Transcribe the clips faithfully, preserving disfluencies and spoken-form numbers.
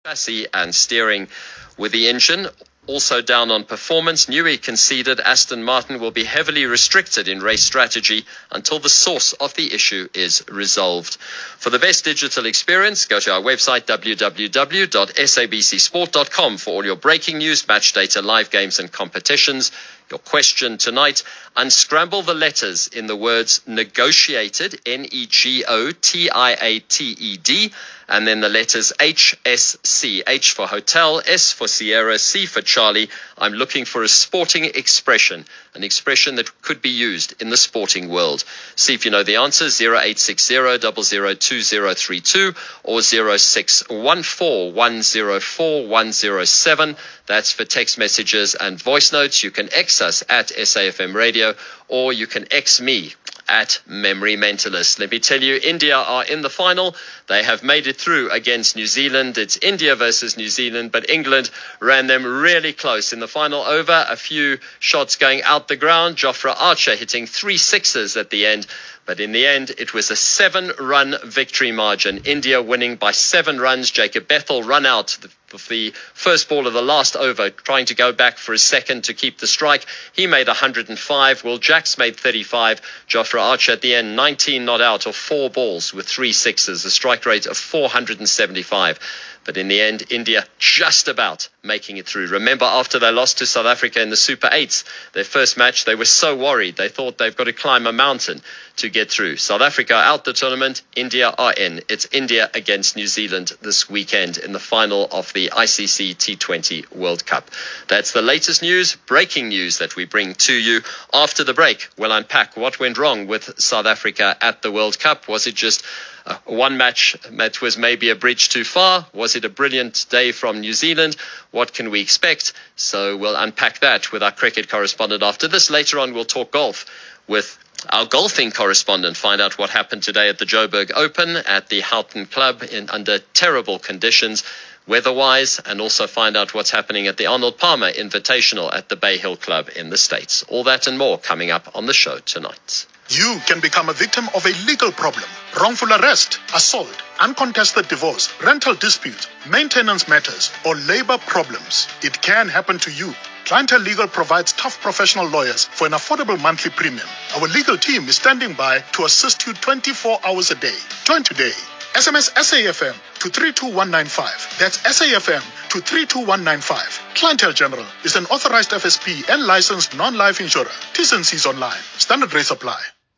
chassis and steering with the engine. Also down on performance, Newey conceded Aston Martin will be heavily restricted in race strategy until the source of the issue is resolved. For the best digital experience, go to our website w w w dot s a b c sport dot com for all your breaking news, match data, live games and competitions. Your question tonight: unscramble the letters in the words negotiated, N E G O T I A T E D, and then the letters H S C, H for hotel, S for Sierra, C for Charlie. I'm looking for a sporting expression, an expression that could be used in the sporting world. See if you know the answer, zero eight six zero, zero zero two zero three two or zero six one four, one zero four, one zero seven. That's for text messages and voice notes. You can X us at S A F M Radio, or you can X me at Memory Mentalist. Let me tell you, India are in the final. They have made it through against New Zealand. It's India versus New Zealand, but England ran them really close in the final over. A few shots going out the ground. Jofra Archer hitting three sixes at the end. But in the end, it was a seven-run victory margin. India winning by seven runs. Jacob Bethel run out the, the first ball of the last over, trying to go back for a second to keep the strike. He made one hundred five. Will Jacks made thirty-five. Jofra Archer at the end, nineteen not out of four balls with three sixes, a strike rate of four hundred seventy-five. But in the end, India just about making it through. Remember, after they lost to South Africa in the Super Eights, their first match, they were so worried. They thought they've got to climb a mountain to get through. South Africa out the tournament. India are in. It's India against New Zealand this weekend in the final of the I C C T twenty World Cup. That's the latest news, breaking news that we bring to you. After the break, we'll unpack what went wrong with South Africa at the World Cup. Was it just Uh, one match that was maybe a bridge too far? Was it a brilliant day from New Zealand? What can we expect? So we'll unpack that with our cricket correspondent after this. Later on, we'll talk golf with our golfing correspondent, find out what happened today at the Joburg Open at the Houghton Club in under terrible conditions, weather-wise, and also find out what's happening at the Arnold Palmer Invitational at the Bay Hill Club in the States. All that and more coming up on the show tonight. You can become a victim of a legal problem: wrongful arrest, assault, uncontested divorce, rental disputes, maintenance matters, or labor problems. It can happen to you. Clientele Legal provides tough professional lawyers for an affordable monthly premium. Our legal team is standing by to assist you twenty-four hours a day. Join today. S M S S A F M to three two one nine five. That's S A F M to three two one nine five. Clientele General is an authorized F S P and licensed non-life insurer. T's and C's online. Standard rates apply.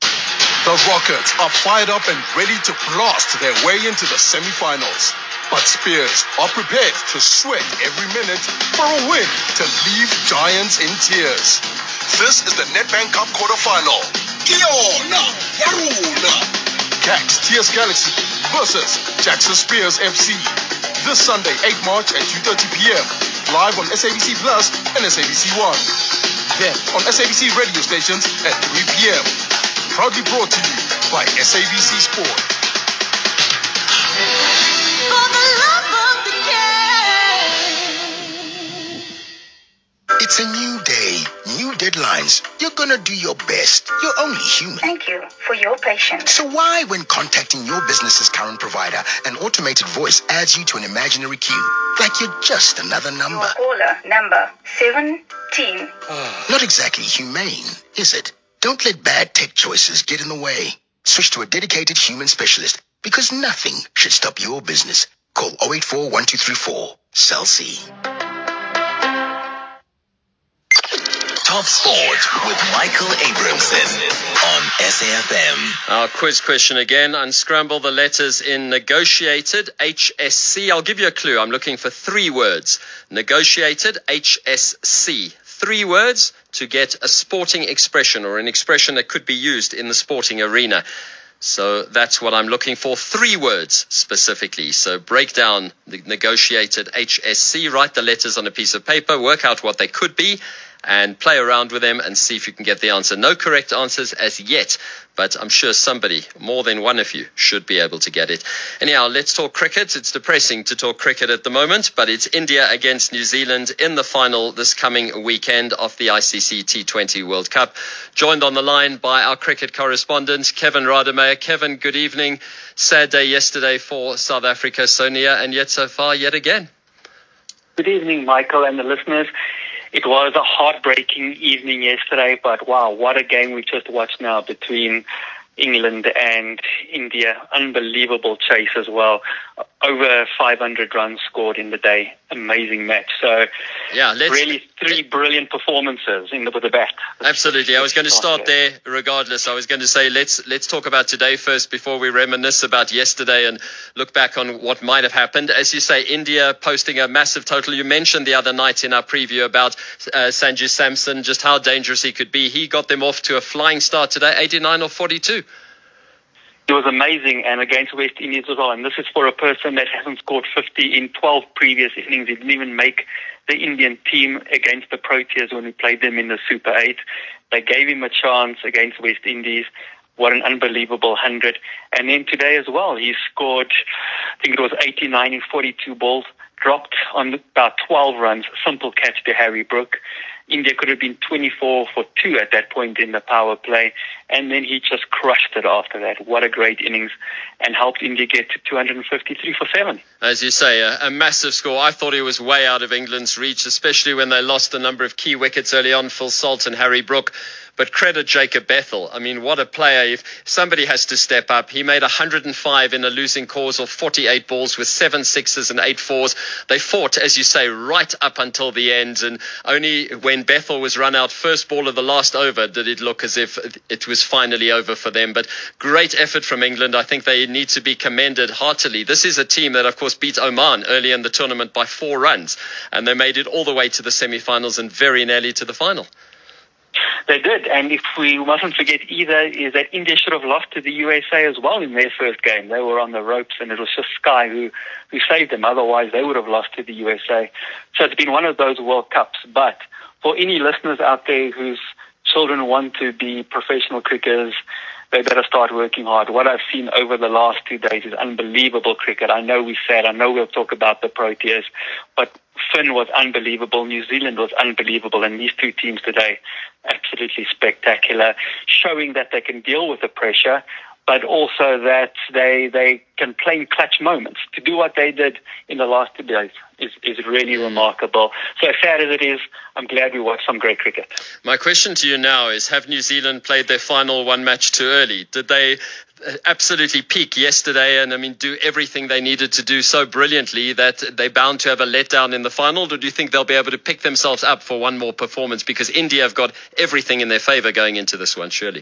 The Rockets are fired up and ready to blast their way into the semi-finals. But Spears are prepared to sweat every minute for a win to leave Giants in tears. This is the Nedbank Cup quarterfinal. Iona Waruna. Cax T S Galaxy versus Jackson Spears F C. This Sunday, eighth of March at two thirty p.m. Live on S A B C Plus and S A B C One. Then on S A B C radio stations at three p.m. Proudly brought to you by S A B C Sport. For the love of the game. It's a new day, new deadlines. You're gonna do your best. You're only human. Thank you for your patience. So why, when contacting your business's current provider, an automated voice adds you to an imaginary queue, like you're just another number? Your caller number seventeen. Not exactly humane, is it? Don't let bad tech choices get in the way. Switch to a dedicated human specialist, because nothing should stop your business. Call zero eight four, one two three four. Cell C. Top Sport with Michael Abramson on S A F M. Our quiz question again. Unscramble the letters in negotiated, H S C. I'll give you a clue. I'm looking for three words. Negotiated, H S C. Three words to get a sporting expression, or an expression that could be used in the sporting arena. So that's what I'm looking for. Three words specifically. So break down the negotiated H S C, write the letters on a piece of paper, work out what they could be, and play around with them and see if you can get the answer. No correct answers as yet, but I'm sure somebody, more than one of you, should be able to get it. Anyhow, let's talk cricket. It's depressing to talk cricket at the moment, but it's India against New Zealand in the final this coming weekend of the I C C T twenty World Cup. Joined on the line by our cricket correspondent, Kevin Rademeyer. Kevin, good evening. Sad day yesterday for South Africa, so near and yet so far yet again. Good evening, Michael and the listeners. It was a heartbreaking evening yesterday, but wow, what a game we just watched now between England and India. Unbelievable chase as well. Over five hundred runs scored in the day. Amazing match. So, yeah, let's, really three brilliant performances in the, with the bat. Absolutely. I was going to start there regardless. I was going to say let's let's talk about today first before we reminisce about yesterday and look back on what might have happened. As you say, India posting a massive total. You mentioned the other night in our preview about uh, Sanju Samson, just how dangerous he could be. He got them off to a flying start today, eighty-nine or forty-two. It was amazing, and against West Indies as well. And this is for a person that hasn't scored fifty in twelve previous innings. He didn't even make the Indian team against the Proteas when we played them in the Super eight. They gave him a chance against West Indies. What an unbelievable one hundred. And then today as well, he scored, I think it was eighty-nine in forty-two balls, dropped on about twelve runs, simple catch to Harry Brook. India could have been twenty-four for two at that point in the power play, and then he just crushed it after that. What a great innings, and helped India get to two hundred fifty-three for seven. As you say, a, a massive score. I thought he was way out of England's reach, especially when they lost a number of key wickets early on, Phil Salt and Harry Brook. But credit Jacob Bethel. I mean, what a player. If somebody has to step up. He made one hundred five in a losing cause of forty-eight balls with seven sixes and eight fours. They fought, as you say, right up until the end. And only when Bethel was run out first ball of the last over did it look as if it was finally over for them. But great effort from England. I think they need to be commended heartily. This is a team that, of course, beat Oman early in the tournament by four runs. And they made it all the way to the semi-finals and very nearly to the final. They did, and if we mustn't forget either is that India should have lost to the U S A as well in their first game. They were on the ropes, and it was just Sky who, who saved them. Otherwise, they would have lost to the U S A. So it's been one of those World Cups. But for any listeners out there whose children want to be professional cricketers, they better start working hard. What I've seen over the last two days is unbelievable cricket. I know we said, I know we'll talk about the Proteas, but Finn was unbelievable. New Zealand was unbelievable. And these two teams today, absolutely spectacular, showing that they can deal with the pressure, but also that they they can play in clutch moments. To do what they did in the last two days is, is really remarkable. So sad as it is, I'm glad we watched some great cricket. My question to you now is, have New Zealand played their final one match too early? Did they absolutely peak yesterday and, I mean, do everything they needed to do so brilliantly that they're bound to have a letdown in the final? Or do you think they'll be able to pick themselves up for one more performance? Because India have got everything in their favour going into this one, surely.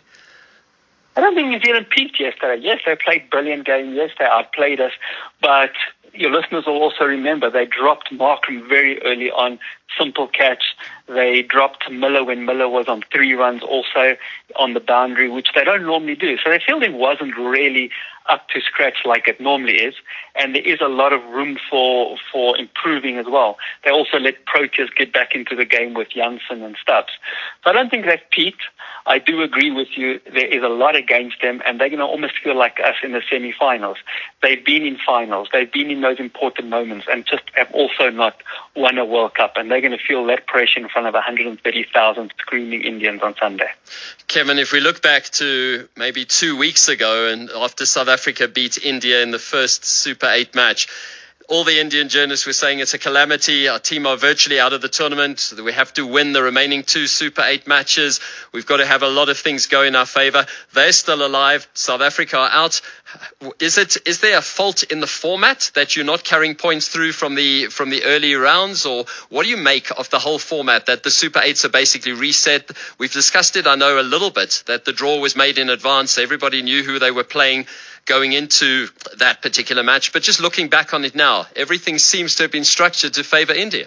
I don't think New Zealand peaked yesterday. Yes, they played brilliant game. Yes, they outplayed us. But your listeners will also remember they dropped Markham very early on. Simple catch. They dropped Miller when Miller was on three runs also on the boundary, which they don't normally do. So their fielding wasn't really up to scratch like it normally is. And there is a lot of room for for improving as well. They also let Proteas get back into the game with Jansen and Stubbs. So I don't think they've peaked. I do agree with you. There is a lot against them, and they're going to almost feel like us in the semi-finals. They've been in finals. They've been in those important moments and just have also not won a World Cup. And they're going to feel that pressure in front of one hundred thirty thousand screaming Indians on Sunday. Kevin, if we look back to maybe two weeks ago and after South Africa beat India in the first Super eight match, all the Indian journalists were saying it's a calamity. Our team are virtually out of the tournament. We have to win the remaining two Super eight matches. We've got to have a lot of things go in our favour. They're still alive. South Africa are out. Is it? Is there a fault in the format that you're not carrying points through from the from the early rounds? Or what do you make of the whole format that the Super eights are basically reset? We've discussed it, I know, a little bit, that the draw was made in advance. Everybody knew who they were playing going into that particular match. But just looking back on it now, everything seems to have been structured to favour India.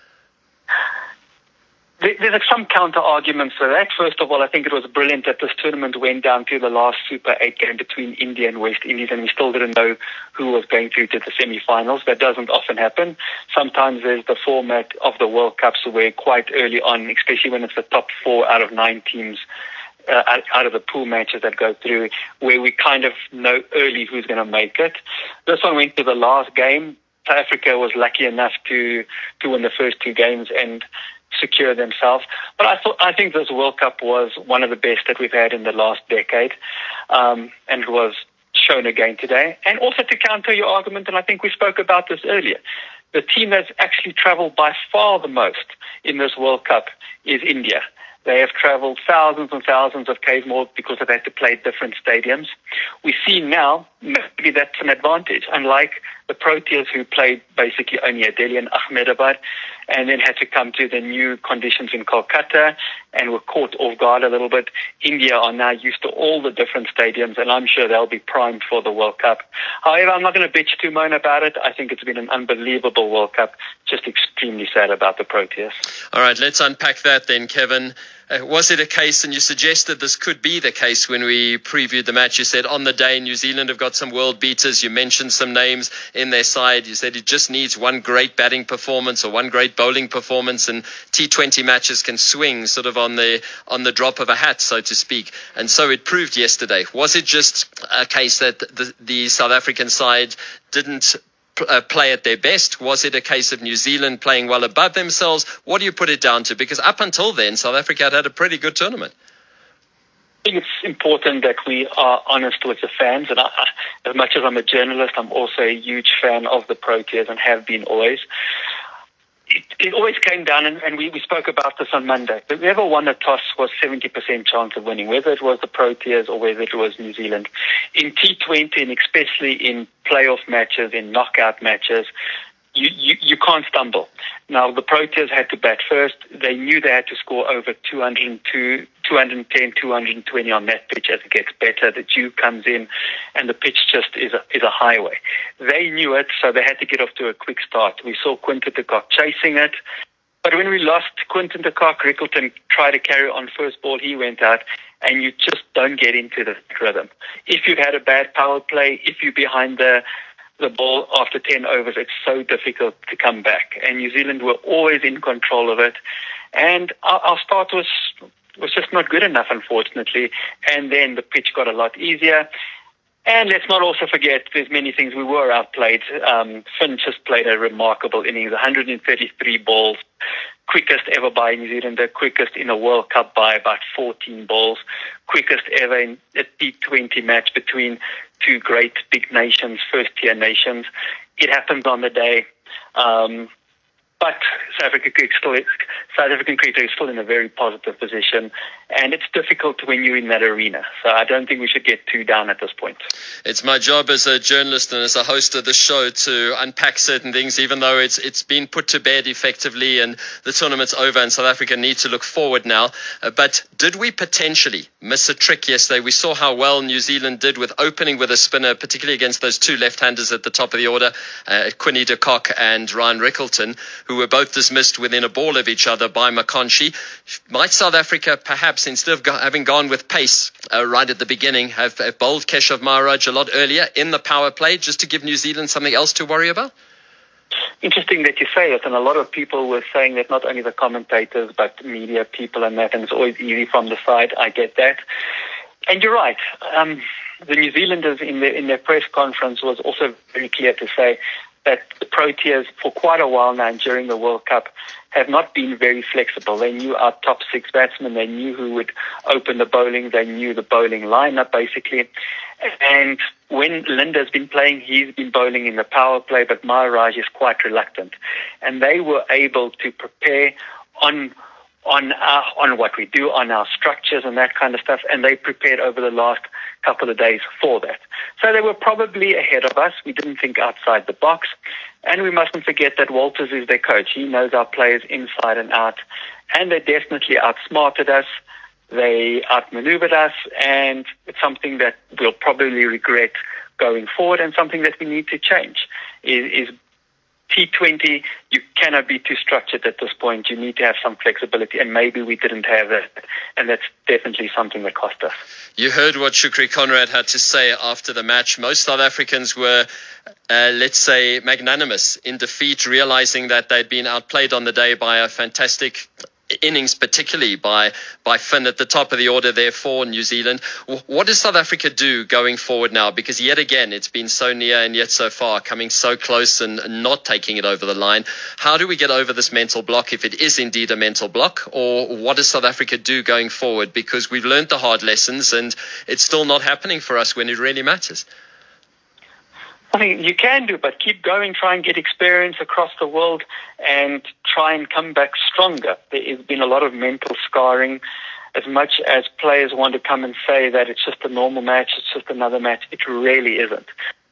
There's some counter-arguments for that. First of all, I think it was brilliant that this tournament went down to the last Super eight game between India and West Indies, and we still didn't know who was going through to the semi-finals. That doesn't often happen. Sometimes there's the format of the World Cups where quite early on, especially when it's the top four out of nine teams, Uh, out of the pool matches that go through, where we kind of know early who's going to make it. This one went to the last game. South Africa was lucky enough to to win the first two games and secure themselves. But I thought I think this World Cup was one of the best that we've had in the last decade, um, and it was shown again today. And also to counter your argument, and I think we spoke about this earlier, the team that's actually traveled by far the most in this World Cup is India. They have traveled thousands and thousands of k's more because they've had to play different stadiums. We see now maybe that's an advantage, unlike the Proteas who played basically only at Delhi and Ahmedabad and then had to come to the new conditions in Kolkata and were caught off guard a little bit. India are now used to all the different stadiums, and I'm sure they'll be primed for the World Cup. However, I'm not going to bitch too moan about it. I think it's been an unbelievable World Cup. Just extremely sad about the Proteas. All right, let's unpack that then, Kevin. Uh, was it a case, and you suggested this could be the case when we previewed the match, you said on the day New Zealand have got some world beaters, you mentioned some names in their side, you said it just needs one great batting performance or one great bowling performance, and T twenty matches can swing sort of on the on the drop of a hat, so to speak. And so it proved yesterday. Was it just a case that the, the South African side didn't Uh, play at their best? Was it a case of New Zealand playing well above themselves? What do you put it down to? Because up until then, South Africa had had a pretty good tournament. I think it's important that we are honest with the fans. And I, I, as much as I'm a journalist, I'm also a huge fan of the Proteas and have been always. It, it always came down, and, and we, we spoke about this on Monday. Whoever won the toss was seventy percent chance of winning, whether it was the Proteas or whether it was New Zealand. In T twenty, and especially in playoff matches, in knockout matches, you, you, you can't stumble. Now, the Proteas had to bat first. They knew they had to score over two hundred two, two hundred ten, two hundred twenty on that pitch. As it gets better, the dew comes in, and the pitch just is a, is a highway. They knew it, so they had to get off to a quick start. We saw Quinton de Kock chasing it. But when we lost Quinton de Kock, Rickleton tried to carry on first ball. He went out, and you just don't get into the rhythm. If you've had a bad power play, if you're behind the the ball after ten overs, it's so difficult to come back. And New Zealand were always in control of it. And our, our start was was just not good enough, unfortunately. And then the pitch got a lot easier. And let's not also forget, there's many things we were outplayed. Um, Finn just played a remarkable innings, one hundred thirty-three balls, quickest ever by New Zealand, the quickest in a World Cup by about fourteen balls, quickest ever in a T twenty match between two great big nations, first-tier nations. It happens on the day. Um, But South Africa cricket still, South African cricket is still in a very positive position, and it's difficult when you're in that arena. So I don't think we should get too down at this point. It's my job as a journalist and as a host of the show to unpack certain things, even though it's it's been put to bed effectively and the tournament's over and South Africa need to look forward now. Uh, but did we potentially miss a trick yesterday? We saw how well New Zealand did with opening with a spinner, particularly against those two left-handers at the top of the order, uh, Quinny de Kock and Ryan Rickleton, who were both dismissed within a ball of each other by McConchie. Might South Africa, perhaps, instead of go- having gone with pace uh, right at the beginning, have, have bowled Keshav Maharaj a lot earlier in the power play, just to give New Zealand something else to worry about? Interesting that you say it, and a lot of people were saying that, not only the commentators, but media people and that, and it's always easy from the side. I get that. And you're right. Um, the New Zealanders in their, in their press conference was also very clear to say that the Proteas, for quite a while now and during the World Cup, have not been very flexible. They knew our top six batsmen. They knew who would open the bowling. They knew the bowling lineup, basically. And when Linda's been playing, he's been bowling in the power play, but Maharaj is quite reluctant. And they were able to prepare on on our, on what we do, on our structures and that kind of stuff, and they prepared over the last couple of days for that. So they were probably ahead of us. We didn't think outside the box. And we mustn't forget that Walters is their coach. He knows our players inside and out, and they definitely outsmarted us. They outmaneuvered us, and it's something that we'll probably regret going forward, and something that we need to change is, is T twenty, you cannot be too structured at this point. You need to have some flexibility, and maybe we didn't have that, and that's definitely something that cost us. You heard what Shukri Conrad had to say after the match. Most South Africans were, uh, let's say, magnanimous in defeat, realizing that they'd been outplayed on the day by a fantastic innings, particularly by by Finn at the top of the order there for New Zealand. What does South Africa do going forward now? Because yet again, it's been so near and yet so far, coming so close and not taking it over the line. How do we get over this mental block, if it is indeed a mental block? Or what does South Africa do going forward? Because we've learned the hard lessons and it's still not happening for us when it really matters. nothing you can do but keep going, try and get experience across the world and try and come back stronger. There has been a lot of mental scarring. As much as players want to come and say that it's just a normal match, it's just another match, it really isn't.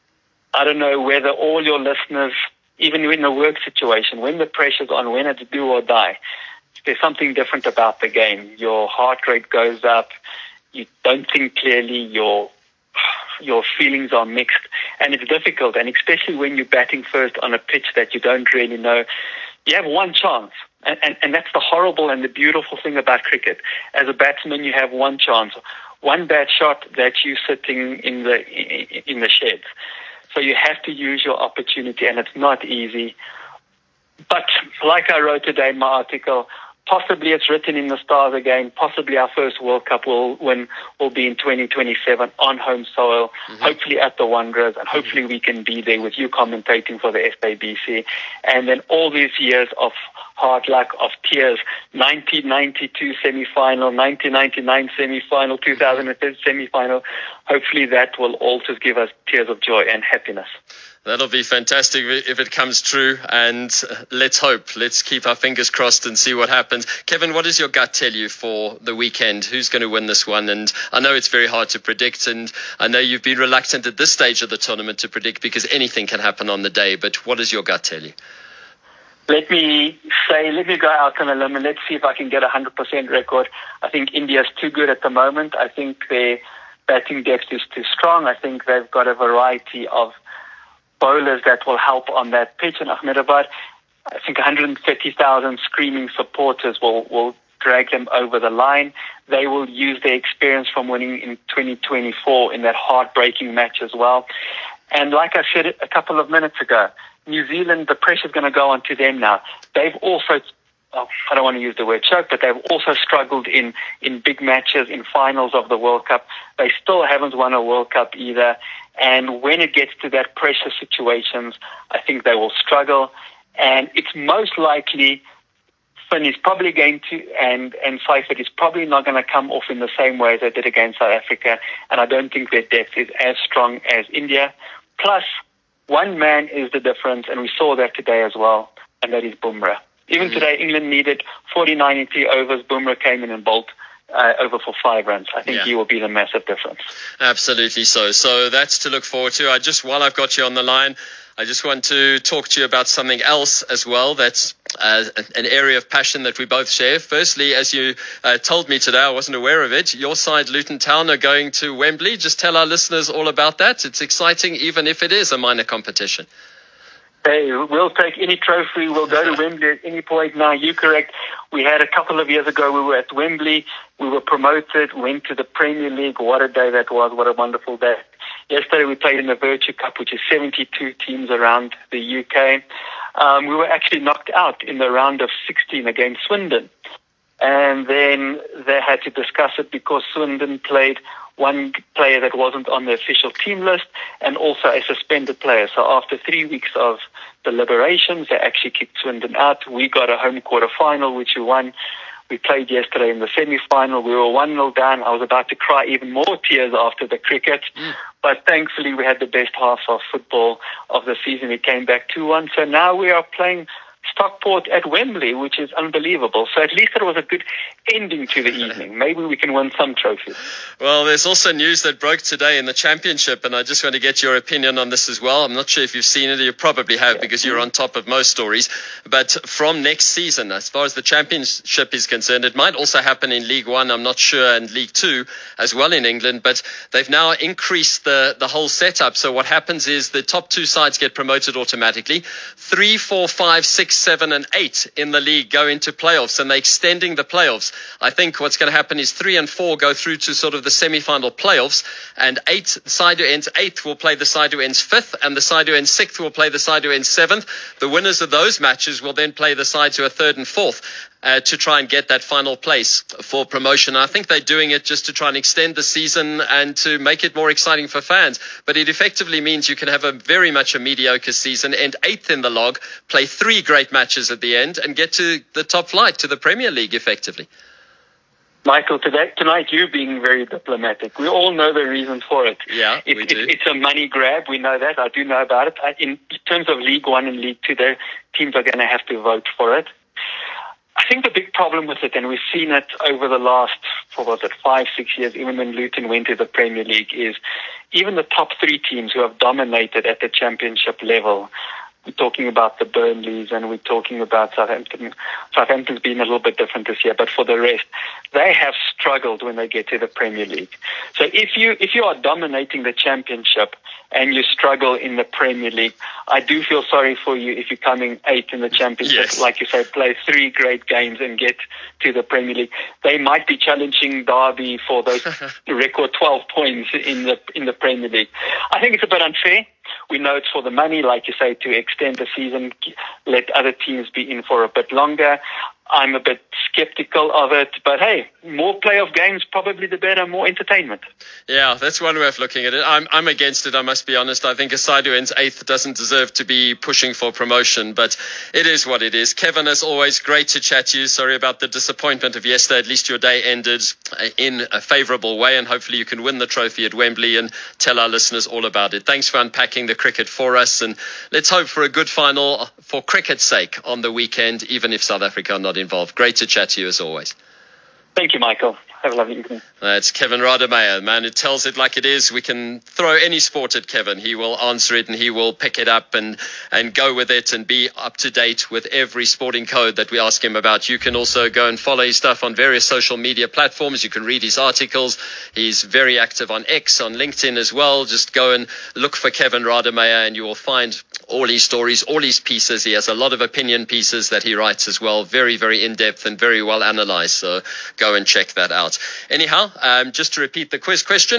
I don't know whether all your listeners, even in a work situation, when the pressure's on, when it's do or die, there's something different about the game. Your heart rate goes up, you don't think clearly, your your feelings are mixed, and it's difficult, and especially when you're batting first on a pitch that you don't really know. You have one chance, and, and, and that's the horrible and the beautiful thing about cricket. As a batsman, you have one chance, one bad shot that you're sitting in the in the sheds. So you have to use your opportunity, and it's not easy. But like I wrote today in my article, possibly it's written in the stars again. Possibly our first World Cup will win will be in twenty twenty-seven on home soil, mm-hmm. hopefully at the Wanderers, and hopefully mm-hmm. we can be there with you commentating for the S A B C. And then all these years of hard luck, of tears, nineteen ninety-two semi-final, nineteen ninety-nine semi-final, two thousand ten semi-final, hopefully that will all just give us tears of joy and happiness. That'll be fantastic if it comes true, and let's hope. Let's keep our fingers crossed and see what happens. Kevin, what does your gut tell you for the weekend? Who's going to win this one? And I know it's very hard to predict, and I know you've been reluctant at this stage of the tournament to predict because anything can happen on the day, but what does your gut tell you? Let me say, let me go out on a limb and let's see if I can get a one hundred percent record. I think India's too good at the moment. I think their batting depth is too strong. I think they've got a variety of bowlers that will help on that pitch in Ahmedabad. I think one hundred thirty thousand screaming supporters will, will drag them over the line. They will use their experience from winning in twenty twenty-four in that heartbreaking match as well. And like I said a couple of minutes ago, New Zealand, the pressure's going to go on to them now. They've also, well, I don't want to use the word choke, but they've also struggled in, in big matches, in finals of the World Cup. They still haven't won a World Cup either. And when it gets to that pressure situations, I think they will struggle. And it's most likely Finn is probably going to, and, and Seifert is probably not going to come off in the same way as they did against South Africa. And I don't think their depth is as strong as India. Plus, one man is the difference, and we saw that today as well, and that is Bumrah. Even mm-hmm. today, England needed forty-nine in three overs. Bumrah came in and bowled Uh, over for five runs. I think yeah. he will be the massive difference. Absolutely so. So that's to look forward to. I just, while I've got you on the line, I just want to talk to you about something else as well. That's uh, an area of passion that we both share. Firstly, as you uh, told me today, I wasn't aware of it. Your side, Luton Town, are going to Wembley. Just tell our listeners all about that. It's exciting, even if it is a minor competition. Hey, we'll take any trophy. We'll go to Wembley at any point. Now, you're correct. We had a couple of years ago, we were at Wembley. We were promoted, went to the Premier League. What a day that was. What a wonderful day. Yesterday, we played in the Virtue Cup, which is seventy-two teams around the U K. Um, we were actually knocked out in the round of sixteen against Swindon. And then they had to discuss it because Swindon played one player that wasn't on the official team list and also a suspended player. So after three weeks of deliberations, they actually kicked Swindon out. We got a home quarter final, which we won. We played yesterday in the semi-final. We were one nil down. I was about to cry even more tears after the cricket. Mm. But thankfully, we had the best half of football of the season. We came back two one. So now we are playing Stockport at Wembley, which is unbelievable. So at least it was a good ending to the evening. Maybe we can win some trophies. Well, there's also news that broke today in the championship, and I just want to get your opinion on this as well. I'm not sure if you've seen it. You probably have, yeah. because you're on top of most stories. But from next season, as far as the championship is concerned, it might also happen in League One, I'm not sure, and League Two as well in England. But they've now increased the, the whole setup. So what happens is the top two sides get promoted automatically. Three, four, five, six, seven and eight in the league go into playoffs, and they're extending the playoffs. I think what's going to happen is three and four go through to sort of the semi-final playoffs, and eight side who ends eighth will play the side who ends fifth, and the side who ends sixth will play the side who ends seventh. The winners of those matches will then play the sides who are third and fourth uh, to try and get that final place for promotion. I think they're doing it just to try and extend the season and to make it more exciting for fans. But it effectively means you can have a very much a mediocre season, end eighth in the log, play three great matches at the end, and get to the top flight, to the Premier League effectively. Michael, today, tonight you're being very diplomatic. We all know the reason for it. Yeah, it, we do. It, it's a money grab. We know that. I do know about it. I, in terms of League One and League Two, the teams are going to have to vote for it. I think the big problem with it, and we've seen it over the last, what was it, five, six years, even when Luton went to the Premier League, is even the top three teams who have dominated at the championship level. We're talking about the Burnleys and we're talking about Southampton. Southampton's been a little bit different this year, but for the rest, they have struggled when they get to the Premier League. So if you if you are dominating the championship and you struggle in the Premier League, I do feel sorry for you if you're coming eighth in the championship, Yes. like you say, play three great games and get to the Premier League. They might be challenging Derby for those record twelve points in the in the Premier League. I think it's a bit unfair. We know it's for the money, like you say, to extend the season, let other teams be in for a bit longer. I'm a bit skeptical of it, but hey, more playoff games, probably the better, more entertainment. Yeah, that's one way of looking at it. I'm I'm against it, I must be honest. I think a side who ends eighth doesn't deserve to be pushing for promotion, but it is what it is. Kevin, as always, great to chat to you. Sorry about the disappointment of yesterday. At least your day ended in a favourable way, and hopefully you can win the trophy at Wembley and tell our listeners all about it. Thanks for unpacking the cricket for us, and let's hope for a good final for cricket's sake on the weekend, even if South Africa are not involved. Great to chat to you as always. Thank you, Michael. Have a lovely evening. That's Kevin Rademeyer, man, who tells it like it is. We can throw any sport at Kevin. He will answer it and he will pick it up and, and go with it and be up to date with every sporting code that we ask him about. You can also go and follow his stuff on various social media platforms. You can read his articles. He's very active on X, on LinkedIn as well. Just go and look for Kevin Rademeyer and you will find all his stories, all his pieces. He has a lot of opinion pieces that he writes as well. Very, very in-depth and very well analyzed. So go and check that out. Anyhow, um, just to repeat the quiz question.